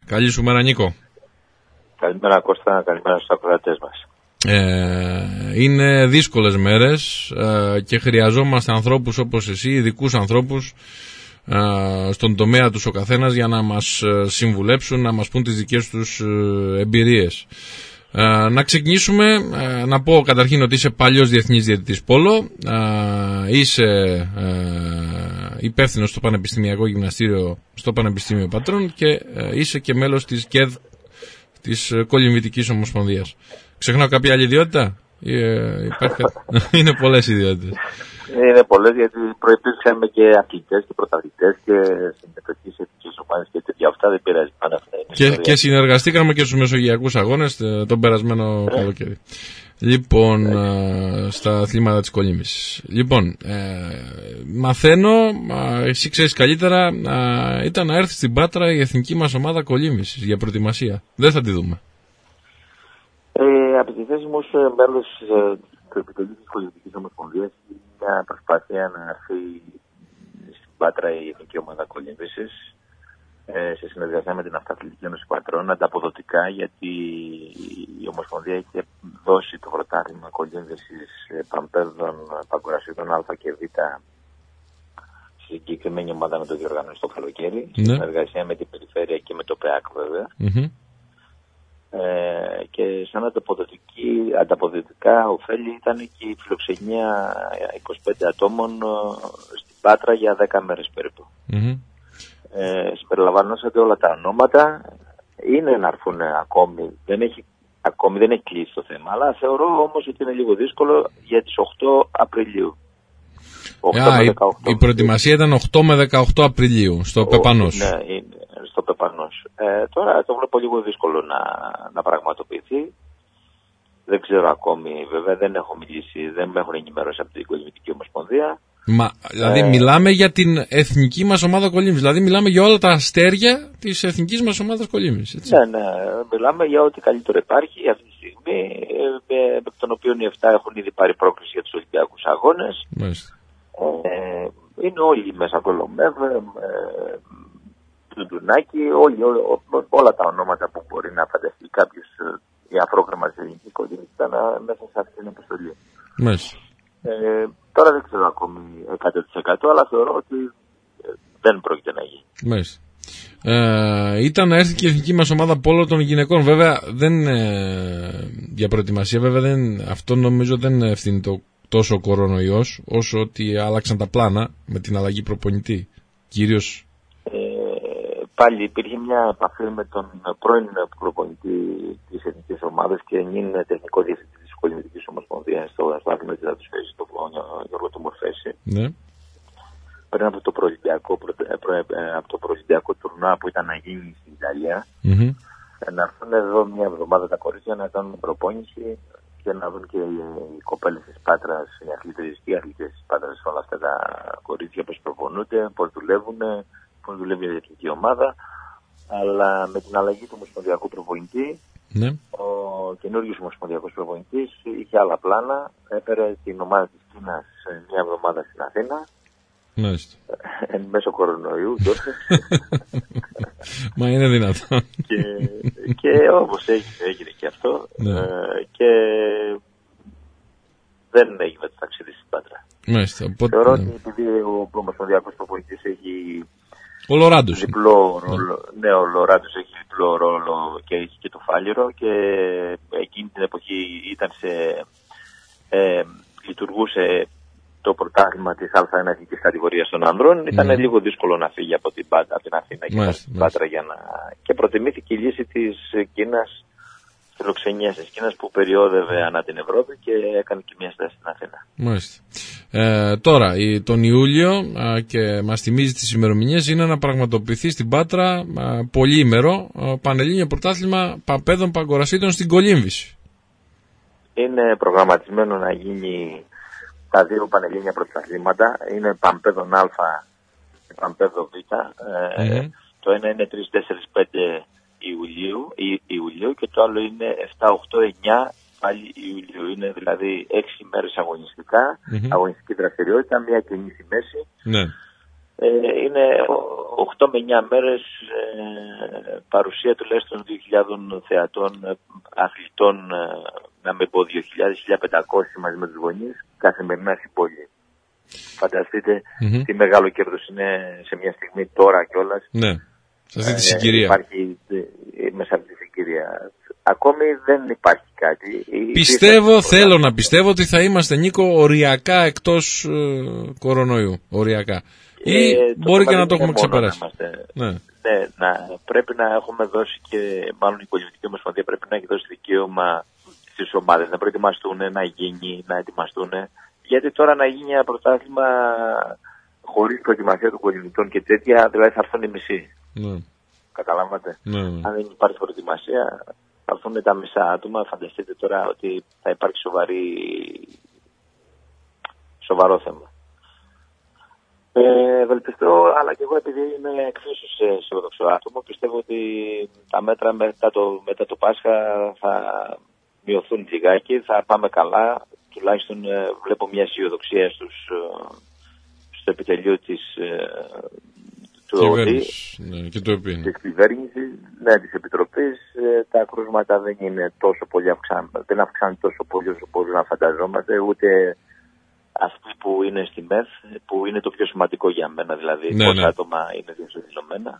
Καλή σου μέρα, Νίκο. Καλημέρα, Κώστα, καλημέρα στους ακροατές μας. Είναι δύσκολες μέρες και χρειαζόμαστε ανθρώπους όπως εσύ, ειδικούς ανθρώπους στον τομέα τους ο καθένας, για να μας συμβουλέψουν, να μας πούν τις δικές τους εμπειρίες. Να ξεκινήσουμε, να πω καταρχήν ότι είσαι παλιός διεθνής διαιτητής πόλο, είσαι υπεύθυνος στο Πανεπιστημιακό Γυμναστήριο στο Πανεπιστήμιο Πατρών και είσαι και μέλος της ΚΕΔ, της Κολυμβητικής Ομοσπονδίας. Ξεχνάω κάποια άλλη ιδιότητα? Είναι πολλές ιδιότητες. Είναι πολλές, γιατί προϋπήρξαμε και αθλητές και πρωταθλητές και συμμετοχή σε εθνικές ομάδες και τέτοια. Αυτά δεν πειράζει. Και συνεργαστήκαμε και στους Μεσογειακούς Αγώνες τον περασμένο καλοκαίρι. Λοιπόν, στα αθλήματα της κολύμβησης. Λοιπόν, μαθαίνω, εσύ ξέρεις καλύτερα, ήταν να έρθει στην Πάτρα η εθνική μας ομάδα κολύμβησης για προετοιμασία. Δεν θα τη δούμε. Από τη θέση μου ως μέλος του Επιτελείου της Κολυμβητικής Ομοσπονδίας, είναι μια προσπάθεια να έρθει στην Πάτρα η εθνική ομάδα κολύμβησης σε συνεργασία με την Αυτοαθλητική Ένωση Πατρών, ανταποδοτικά, γιατί η Ομοσπονδία είχε δώσει το πρωτάθλημα κολύμβησης Παμπέδων Παγκορασίδων Α και Β στη συγκεκριμένη ομάδα με το διοργανώσει το καλοκαίρι, σε συνεργασία με την Περιφέρεια και με το ΠΕΑΚ, βέβαια. Και σαν ανταποδοτικά ωφέλη ήταν και η φιλοξενία 25 ατόμων στην Πάτρα για 10 μέρες περίπου. Συμπεριλαμβανώσατε όλα τα ονόματα. Είναι να έρθουν ακόμη, δεν έχει κλείσει το θέμα, αλλά θεωρώ όμως ότι είναι λίγο δύσκολο για τις 8 Απριλίου. Η προετοιμασία ήταν 8 με 18 Απριλίου στο Πεπανός. Ναι, στο Πεπανός. Τώρα το βλέπω λίγο δύσκολο να πραγματοποιηθεί. Δεν ξέρω ακόμη, βέβαια δεν έχω μιλήσει, δεν με έχουν ενημερώσει από την Κολυμβητική Ομοσπονδία. Δηλαδή μιλάμε για την εθνική μας ομάδα κολύμβησης, δηλαδή μιλάμε για όλα τα αστέρια της εθνικής μας ομάδας κολύμβησης. Ναι, μιλάμε για ό,τι καλύτερο υπάρχει αυτή τη στιγμή, με τον οποίο οι 7 έχουν ήδη πάρει πρόκληση για τους Ολυμπιακούς Αγώνες. Είναι όλοι μέσα Κολομέβ, Τουντουνάκη, όλα τα ονόματα που μπορεί να φανταστεί κάποιος η αφρόκρεμα της ελληνικής κολύμβησης ήταν μέσα σε αυτή την αποστολή. Τώρα δεν ξέρω ακόμη 100%, αλλά θεωρώ ότι δεν πρόκειται να γίνει. Ήταν να έρθει και η εθνική μας ομάδα πόλο των γυναικών. Βέβαια για προετοιμασία, βέβαια αυτό νομίζω δεν ευθύνει τόσο ο κορονοϊός, όσο ότι άλλαξαν τα πλάνα με την αλλαγή προπονητή. Κυρίως πάλι υπήρχε μια επαφή με τον πρώην προπονητή της εθνικής ομάδας και είναι τεχνικό διευθυντή της Κολυμβητικής Ομοσπονδίας στο άθλημα της Ατουσφαίρης, τον Γιώργο του Μορφέση. Ναι. Πριν από το προολυμπιακό τουρνουά που ήταν να γίνει στην Ιταλία, να έρθουν εδώ μια εβδομάδα τα κορίτσια να κάνουν προπόνηση και να δουν και οι κοπέλες της Πάτρας, οι αθλητές της Πάτρας, όλα αυτά τα κορίτσια πώς προπονούνται, πώς δουλεύουν, πώς δουλεύει η εθνική ομάδα. Αλλά με την αλλαγή του ομοσπονδιακού προπονητή, ο καινούριος ομοσπονδιακός προπονητής είχε άλλα πλάνα. Έφερε την ομάδα της Κίνας μια εβδομάδα στην Αθήνα. Εν μέσω κορονοϊού τότε. Μα είναι δυνατόν. Και όπως έγινε και αυτό. Και δεν έγινε το ταξίδι στην Πάτρα. Θεωρώ ότι επειδή ο ομοσπονδιακός προπονητής έχει ο Λοράντος. Ναι, ο Λοράντος έχει διπλό ρόλο και έχει και το Φάλιρο, και εκείνη την εποχή λειτουργούσε το πρωτάθλημα της Α1 εθνικής κατηγορίας των ανδρών. Ήταν λίγο δύσκολο να φύγει από την Αθήνα και την Πάτρα και προτιμήθηκε η λύση της Κίνας, φιλοξενίας της Κίνας, που περιόδευε ανά την Ευρώπη και έκανε και μια στάση στην Αθήνα. Τώρα, τον Ιούλιο, και μας θυμίζει τις ημερομηνίες, είναι να πραγματοποιηθεί στην Πάτρα πολύήμερο πανελλήνιο πρωτάθλημα Παμπέδων Παγκορασίδων στην κολύμβηση. Είναι προγραμματισμένο να γίνει τα δύο πανελλήνια πρωταθλήματα. Είναι Παμπέδων Α και Παμπέδων Β. Το ένα είναι 3-4-5 Ιουλίου και το άλλο είναι 7-8-9 πάλι Ιουλίου. Είναι δηλαδή 6 μέρες αγωνιστική δραστηριότητα, μια κινή στη μέση. Είναι 8 με 9 μέρες παρουσία τουλάχιστον 2.000 θεατών, αθλητών, να μην πω 2.000, 1.500 μαζί με τους γονείς, καθημερινά στην πόλη. Φανταστείτε τι μεγάλο κέρδος είναι σε μια στιγμή τώρα κιόλας. Ναι, σε αυτή τη συγκυρία. Υπάρχει μέσα από τη συγκυρία. Ακόμη δεν υπάρχει κάτι. Πιστεύω, θέλω να πιστεύω ότι θα είμαστε, Νίκο, οριακά εκτός κορονοϊού. Οριακά. Ή μπορεί και να το έχουμε ξεπεράσει. Ναι, πρέπει να έχουμε δώσει και, μάλλον η Πολιτική Ομοσπονδία πρέπει να έχει δώσει δικαίωμα στις ομάδες να προετοιμαστούν, να γίνει, να ετοιμαστούν. Γιατί τώρα να γίνει ένα πρωτάθλημα χωρίς προετοιμασία των κολυμβητών και τέτοια, δηλαδή θα έρθουν οι μισοί. Καταλάβατε. Αν δεν υπάρχει προετοιμασία, θα έρθουν τα μισά άτομα. Φανταστείτε τώρα ότι θα υπάρξει σοβαρό θέμα. Ευελπιστώ, αλλά και εγώ επειδή είμαι εξίσου αισιόδοξο άτομο, πιστεύω ότι τα μέτρα μετά το Πάσχα θα μειωθούν λιγάκι, θα πάμε καλά. Τουλάχιστον βλέπω μια αισιοδοξία στο επιτελείο της της κυβέρνησης, της Επιτροπής. Τα κρούσματα δεν είναι τόσο πολύ δεν αυξάνουν τόσο πολύ όσο μπορούμε να φανταζόμαστε, ούτε αυτοί που είναι στη ΜΕΘ, που είναι το πιο σημαντικό για μένα, δηλαδή πόσα άτομα είναι διασωληνωμένα.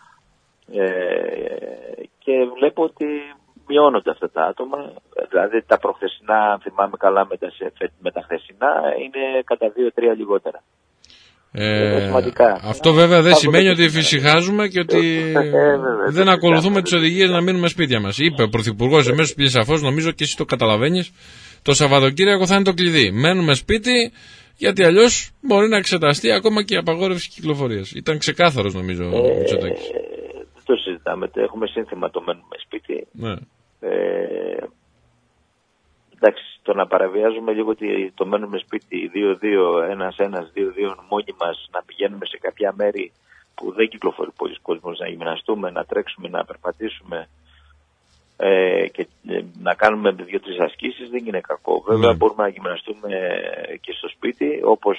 Και βλέπω ότι μειώνονται αυτά τα άτομα, δηλαδή τα προχθεσινά, θυμάμαι καλά με τα χθεσινά, είναι κατά 2-3 λιγότερα. Αυτό βέβαια δεν σημαίνει ότι εφησυχάζουμε και ότι δεν ακολουθούμε τις οδηγίες να μείνουμε σπίτια μας. Είπε ο Πρωθυπουργός εμέσως πήγε σαφώς, νομίζω και εσύ το καταλαβαίνεις, το Σαββατοκύριακο θα είναι το κλειδί. Μένουμε σπίτι, γιατί αλλιώς μπορεί να εξεταστεί ακόμα και η απαγόρευση κυκλοφορίας. Ήταν ξεκάθαρος νομίζω ο Μητσοτάκης. Δεν το συζητάμε, έχουμε σύνθημα το μένουμε σπίτι. Εντάξει, το να παραβιάζουμε λίγο το μένουμε σπίτι 2-2, ένας-ένας, 2-2 μόνοι μας, να πηγαίνουμε σε κάποια μέρη που δεν κυκλοφορεί πολλοί κόσμος, να γυμναστούμε, να τρέξουμε, να περπατήσουμε και να κάνουμε 2-3 ασκήσεις δεν είναι κακό. Βέβαια μπορούμε να γυμναστούμε και στο σπίτι, όπως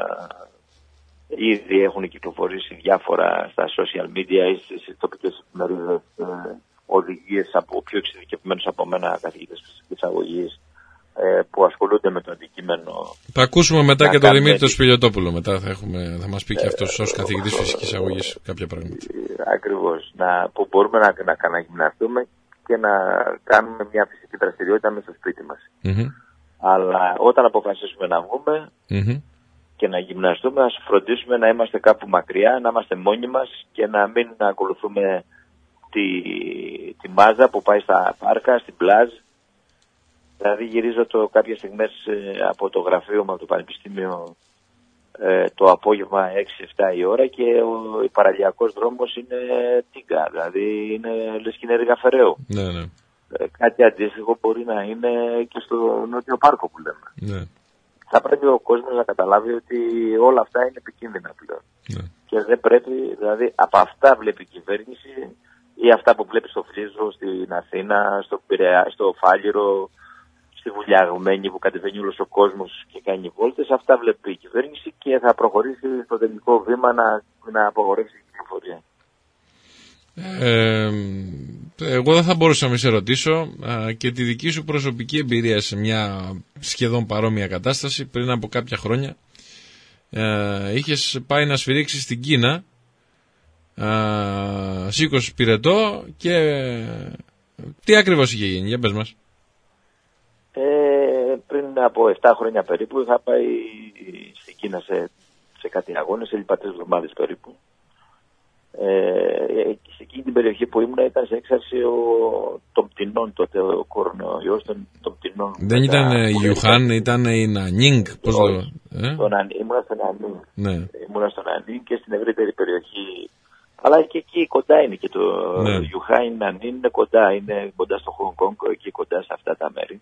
ήδη έχουν κυκλοφορήσει διάφορα στα social media ή στις τοπικές εφημερίδες οδηγίες από πιο εξειδικευμένους από μένα καθηγητές φυσικής αγωγής που ασχολούνται με το αντικείμενο. Θα ακούσουμε μετά και τον Δημήτρη Σπηλιοτόπουλο. Μετά θα μας πει και αυτός ως καθηγητής φυσικής αγωγής κάποια πράγματα. Ακριβώς. Που μπορούμε να γυμναστούμε και να κάνουμε μια φυσική δραστηριότητα μέσα στο σπίτι μας. Αλλά όταν αποφασίσουμε να βγούμε και να γυμναστούμε, ας φροντίσουμε να είμαστε κάπου μακριά, να είμαστε μόνοι μας και να μην ακολουθούμε τη μάζα που πάει στα πάρκα, στην πλάζ. Δηλαδή γυρίζω κάποιες στιγμές από το γραφείο μου, από το Πανεπιστήμιο, το απόγευμα 6-7 η ώρα και ο παραλιακός δρόμος είναι τίγκα, δηλαδή είναι λες και είναι Ρηγαφεραίου. Κάτι αντίστοιχο μπορεί να είναι και στο Νότιο Πάρκο που λέμε. Θα πρέπει ο κόσμος να καταλάβει ότι όλα αυτά είναι επικίνδυνα πλέον. Και δεν πρέπει, δηλαδή από αυτά βλέπει η κυβέρνηση ή αυτά που βλέπει στο Φλίζο, στην Αθήνα, στο Πειραιά, στο Φάληρο, στη Βουλιαγμένη που κατεβαίνει όλος ο κόσμος και κάνει βόλτες, αυτά βλέπει η κυβέρνηση και θα προχωρήσει στο τελικό βήμα να απογορεύσει την κυκλοφορία. Εγώ δεν θα μπορούσα να με σε ρωτήσω και τη δική σου προσωπική εμπειρία σε μια σχεδόν παρόμοια κατάσταση. Πριν από κάποια χρόνια είχες πάει να σφυρίξεις στην Κίνα, σήκωσες πυρετό και τι ακριβώς είχε γίνει, για πες μας. Πριν από 7 χρόνια περίπου είχα πάει στην Κίνα σε κάτι αγώνες, έλειπα 3 εβδομάδες περίπου. Σε εκείνη την περιοχή που ήμουν ήταν σε έξαρση των πτηνών τότε, ο κορονοϊός των πτηνών. Δεν ήταν η Ιουχάν, ήταν η Νανίνγκ, πώς το... Ήμουνα στο Νανίνγκ. Ήμουνα στο Νανίνγκ και στην ευρύτερη περιοχή. Αλλά και εκεί κοντά είναι και το Ιουχάν, η Νανίνγκ είναι κοντά στο Χονγκ Κονγκ, εκεί κοντά σε αυτά τα μέρη.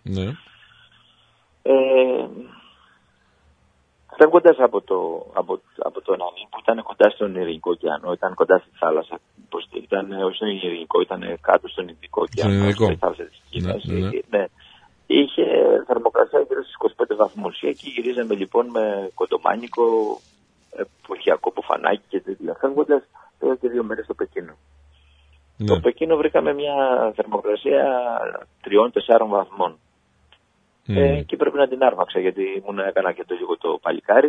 Φεύγοντας από το Νανίνγκ που ήταν κοντά στον Ειρηνικό ωκεανό, ήταν κοντά στη θάλασσα, ήταν όχι στον Ειρηνικό, ήταν κάτω στον Ινδικό ωκεανό, στη θάλασσα της Κίνας. Είχε θερμοκρασία γύρω στις 25 βαθμούς και εκεί γυρίζαμε λοιπόν με κοντομάνικο, εποχιακό ποφανάκι φεύγοντας εδώ και 2 μέρες στο Πεκίνο. Ναι. Στο Πεκίνο βρήκαμε μια θερμοκρασία 3-4 βαθμών. Και πρέπει να την άρμαξα, γιατί ήμουν έκανα και λίγο το παλικάρι.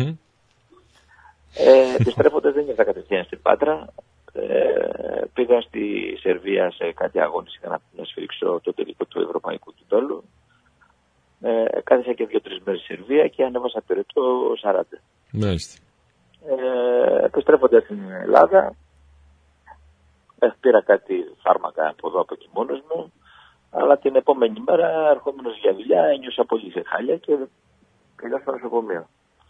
Επιστρέφοντας δεν ήρθα κατευθείαν στην Πάτρα. Πήγα στη Σερβία σε κάτι αγώνες για να σφυρίξω το τελικό του ευρωπαϊκού κυπέλλου. Κάθισα και 2-3 μέρες στη Σερβία και ανέβασα περίπου 40. Μάλιστα. Επιστρέφοντας στην Ελλάδα, πήρα κάτι φάρμακα από εδώ από εκεί μόνος μου, αλλά την επόμενη μέρα, ερχόμενος για δουλειά, ένιωσα πολύ σε χάλια και πήγα στο νοσοκομείο.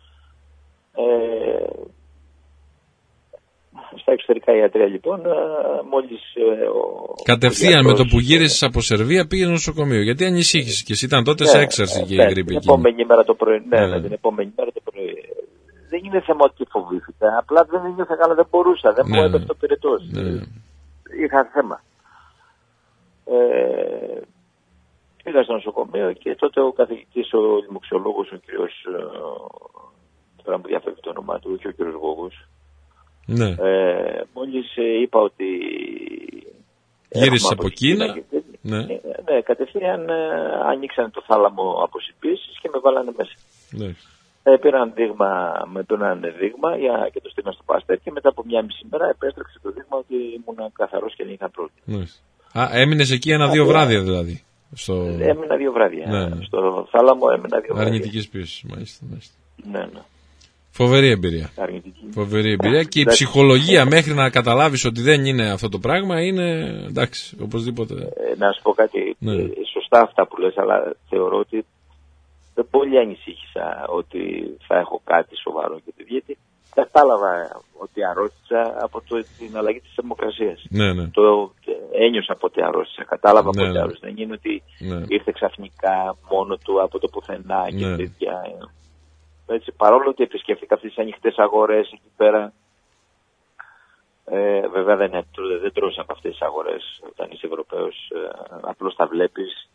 Στα εξωτερικά ιατρία λοιπόν, μόλις... Κατευθείαν με το που γύρισες από Σερβία πήγες στο νοσοκομείο, γιατί ανησύχησες και εσύ ήταν τότε σε έξαρση και η γρίπη την επόμενη μέρα το πρωί. Την επόμενη μέρα το πρωί. Δεν είναι θέμα ότι φοβήθηκα, απλά δεν νιώθα καλά, δεν μπορούσα, δεν μου έπεφτε το πυρετός. Είχα θέμα. Πήγα στο νοσοκομείο και τότε ο καθηγητής, ο λοιμοξιολόγος, ο κύριος, τώρα μου διαφεύγει το όνομά του, και ο κύριος Γόγος, μόλις είπα ότι γύρισε από Κίνα, κατευθείαν ανοίξαν το θάλαμο αποσυμπήσεις και με βάλανε μέσα. Πήραν δείγμα και το στείλαν στο Παστέρ και μετά από 1,5 μέρα επέστρεψε το δείγμα ότι ήμουν καθαρός και δεν είχα πρόβλημα. Έμεινες εκεί 1-2 βράδια δηλαδή. Έμεινα 2 βράδια. Στο θάλαμο έμεινα 2 βράδια. Αρνητικής πίεσης, μάλιστα. Ναι. Φοβερή εμπειρία. Φοβερή εμπειρία και η ψυχολογία μέχρι να καταλάβεις ότι δεν είναι αυτό το πράγμα είναι εντάξει, οπωσδήποτε. Να σου πω κάτι, σωστά αυτά που λες, αλλά θεωρώ ότι δεν πολύ ανησύχησα ότι θα έχω κάτι σοβαρό και γιατί κατάλαβα ότι αρρώστησα από την αλλαγή της θερμοκρασίας. Το ένιωσα από ότι αρρώστησα, κατάλαβα από ότι αρρώστησα. Δεν είναι ότι ήρθε ξαφνικά μόνο του από το πουθενά και τέτοια. Έτσι, παρόλο ότι επισκέφθηκα αυτές τις ανοιχτές αγορές εκεί πέρα, βέβαια δεν τρως από αυτές τις αγορές όταν είσαι Ευρωπαίος, απλώς τα βλέπεις.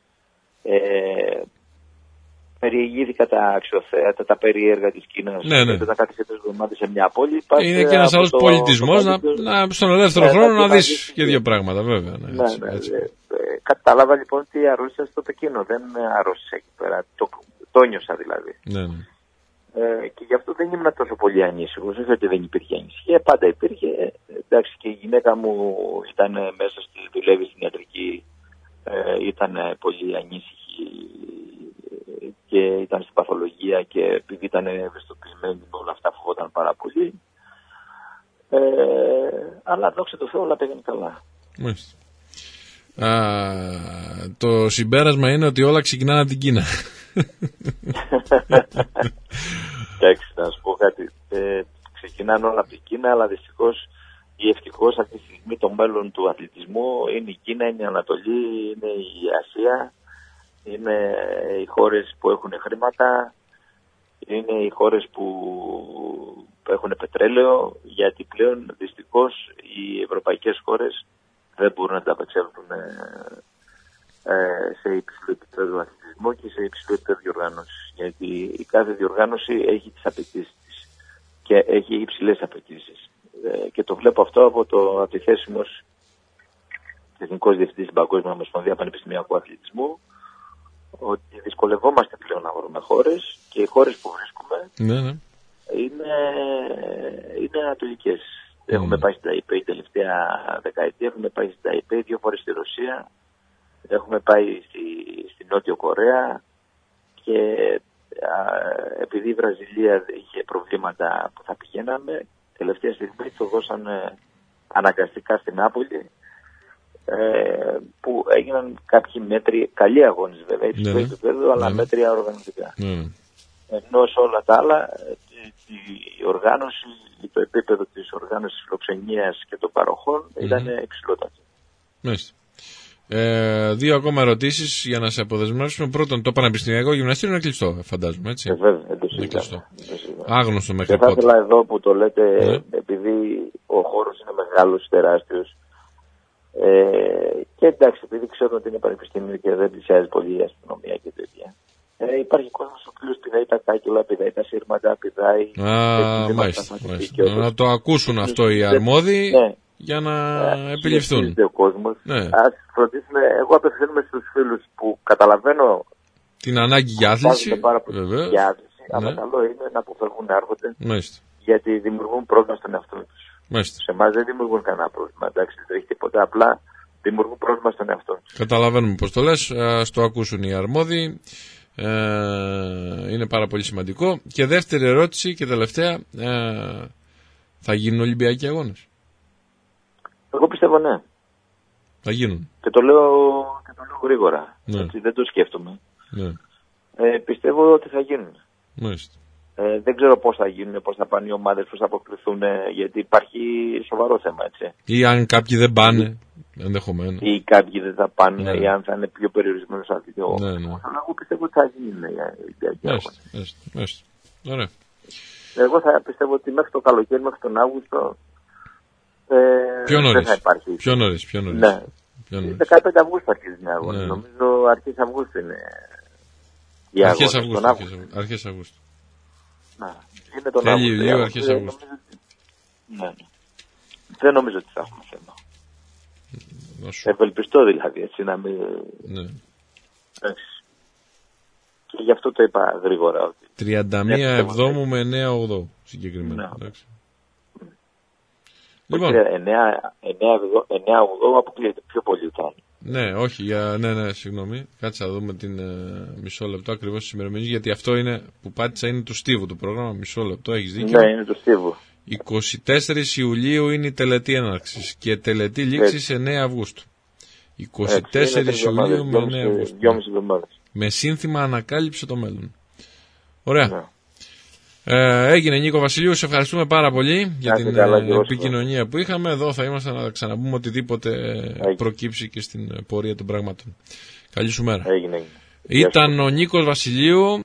Περιηγήθηκα τα αξιοθέατα, τα περίεργα της Κίνας. Όταν κάθεσαι 3 εβδομάδες σε μια πόλη. Είναι και ένας άλλος πολιτισμός στον ελεύθερο χρόνο να δεις και 2 πράγματα, βέβαια. Κατάλαβα λοιπόν ότι αρρώστησα στο Πεκίνο. Δεν αρρώστησα εκεί πέρα. Το νιώσα δηλαδή. Και γι' αυτό δεν ήμουν τόσο πολύ ανήσυχος. Όχι ότι δεν υπήρχε ανησυχία, πάντα υπήρχε. Εντάξει, και η γυναίκα μου ήταν μέσα δουλεύει στην ιατρική, ήταν πολύ ανήσυχη και ήταν στην παθολογία και επειδή ήταν ευαισθητοποιημένη με όλα αυτά φοβόταν πάρα πολύ. Αλλά δόξα τω Θεώ όλα πήγαν καλά. Μάλιστα. Το συμπέρασμα είναι ότι όλα ξεκινάνε από την Κίνα. Εντάξει, να σου πω κάτι. Ξεκινάνε όλα από την Κίνα, αλλά δυστυχώς ή ευτυχώς αυτή τη στιγμή το μέλλον του αθλητισμού είναι η Κίνα, είναι η Ανατολή, είναι η Ασία, είναι οι χώρες που έχουν χρήματα, είναι οι χώρες που έχουν πετρέλαιο, γιατί πλέον δυστυχώς οι ευρωπαϊκές χώρες δεν μπορούν να τα απεξέλθουν σε υψηλό επίπεδο αθλητισμό και σε υψηλό επίπεδο διοργάνωση. Γιατί η κάθε διοργάνωση έχει τις απαιτήσεις της και έχει υψηλές απαιτήσεις. Και το βλέπω αυτό από τη θέση μου ως Εθνικός Διευθυντής στην Παγκόσμια Ομοσπονδία Πανεπιστημιακού Αθλητισμού, ότι δυσκολευόμαστε πλέον να βρούμε χώρες και οι χώρες που βρίσκουμε είναι ανατολικές. Έχουμε πάει στην ΤΑΙΠΕΙ τελευταία δεκαετία, έχουμε πάει στην ΤΑΙΠΕΙ 2 φορές στη Ρωσία, έχουμε πάει στη Νότιο Κορέα και επειδή η Βραζιλία είχε προβλήματα που θα πηγαίναμε, τελευταία στιγμή το δώσαν αναγκαστικά στην Νάπολη, που έγιναν κάποιοι μέτροι, καλοί αγώνες βέβαια, υψηλό επίπεδο, αλλά μέτρια οργανωτικά. Ενώ σε όλα τα άλλα η οργάνωση, το επίπεδο της οργάνωσης φιλοξενίας και των παροχών ήταν υψηλότατο. Μάλιστα. 2 ακόμα ερωτήσεις για να σε αποδεσμεύσουμε. Πρώτον, το Πανεπιστημιακό Γυμναστήριο είναι κλειστό, φαντάζομαι, έτσι. Βέβαια, είναι κλειστό. Άγνωστο μέχρι πότε. Θα ήθελα εδώ που το λέτε, επειδή ο χώρος είναι μεγάλος, τεράστιος, και εντάξει, επειδή ξέρω ότι είναι πανεπιστήμιο και δεν πλησιάζει πολύ η αστυνομία και τέτοια, Υπάρχει κόσμος ο οποίος πηδάει τα κάκελα, πηδάει τα σύρματα, πηδάει... Μάλιστα. Να το ακούσουν αυτό οι αρμόδιοι για να επιληφθούν. Ο κόσμος. Ας φροντίσουμε, εγώ απευθύνομαι στους φίλους που καταλαβαίνω την ανάγκη για άθληση. Αλλά καλό είναι να αποφεύγουν να έρχονται, γιατί δημιουργούν πρόβλημα στον εαυτό τους. Σε εμάς δεν δημιουργούν κανένα πρόβλημα, εντάξει, δεν έχει τίποτα, απλά δημιουργούν πρόβλημα στον εαυτό τους. Καταλαβαίνουμε πώς το λες, ας το ακούσουν οι αρμόδιοι, είναι πάρα πολύ σημαντικό. Και δεύτερη ερώτηση και τελευταία, θα γίνουν Ολυμπιακοί αγώνες? Εγώ πιστεύω ναι. Θα γίνουν. Και το λέω γρήγορα, έτσι, δεν το σκέφτομαι. Πιστεύω ότι θα γίνουν. Δεν ξέρω πώς θα γίνουν, πώς θα πάνε οι ομάδες, πώς θα αποκλειθούν, γιατί υπάρχει σοβαρό θέμα, έτσι. Ή αν κάποιοι δεν πάνε, ενδεχομένως. Ή κάποιοι δεν θα πάνε, ή αν θα είναι πιο περιορισμένος αθλητικό. Αλλά εγώ πιστεύω ότι θα γίνουν οι Ολυμπιακοί αγώνες. Ωραία. Εγώ θα πιστεύω ότι μέχρι το καλοκαίρι, μέχρι τον Αύγουστο, δεν θα υπάρχει. Πιο νωρίς. Ναι. 15 Αυγούστου αρχίζει μια αγώνα. Νομίζω αρχές Αυγούστου είναι. Αρχές Αυγούστου. Είναι τον Αύγουστο. Λίγο αρχές Αυγούστου. Ναι. Δεν νομίζω ότι θα έχουμε θέμα. Ευελπιστώ δηλαδή, έτσι να μην... Ναι. Και γι' αυτό το είπα γρήγορα. 31 Εβδόμου με 9 Ογδόου συγκεκριμένα. Λοιπόν. 9 Ογδόου αποκλείεται, πιο πολύ θα είναι. Ναι, όχι, συγγνώμη. Κάτσε να δούμε την μισό λεπτό ακριβώς τις ημερομηνίες, γιατί αυτό είναι που πάτησα, είναι του Στίβου το πρόγραμμα. Μισό λεπτό, έχεις δίκιο. Ναι, είναι του Στίβου. 24 Ιουλίου είναι η τελετή έναρξης και τελετή λήξης 9 Αυγούστου. 24 Ιουλίου με 9 Αυγούστου. Με σύνθημα ανακάλυψε το μέλλον. Ωραία. Ναι. Έγινε Νίκο Βασιλείου, σε ευχαριστούμε πάρα πολύ για την επικοινωνία που είχαμε. Εδώ θα είμαστε να ξαναπούμε οτιδήποτε προκύψει και στην πορεία των πραγμάτων. Καλή σου μέρα. Έγινε. Ήταν ο Νίκος Βασιλείου.